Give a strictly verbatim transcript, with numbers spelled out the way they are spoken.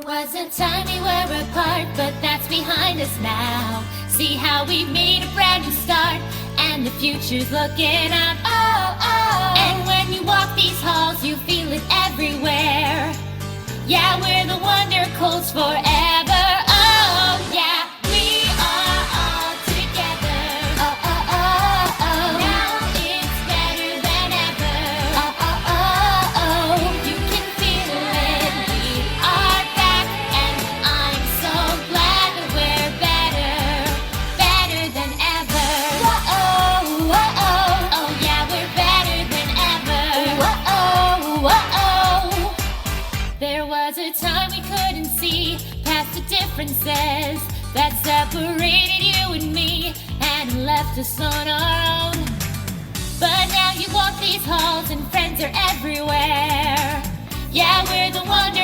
Was a time we were apart, but that's behind us now. See how we made a brand new start, and the future's looking up. Oh, oh. And when you walk these halls, you feel it everywhere. Yeah, we're the Wonder Colts forever. Oh, yeah, we are all together. Oh, oh, oh, oh. Now it's better than ever. Oh, oh, oh, oh. You can feel it. We are back, and I'm so glad that we're better, better than ever. Whoa, oh, whoa, oh. Oh, yeah, we're better than ever. Whoa, oh, whoa, oh. There was a time we couldn't see past the differences that separated you and me and left us on our own. But now you walk these halls and friends are everywhere. Yeah, we're the Wonder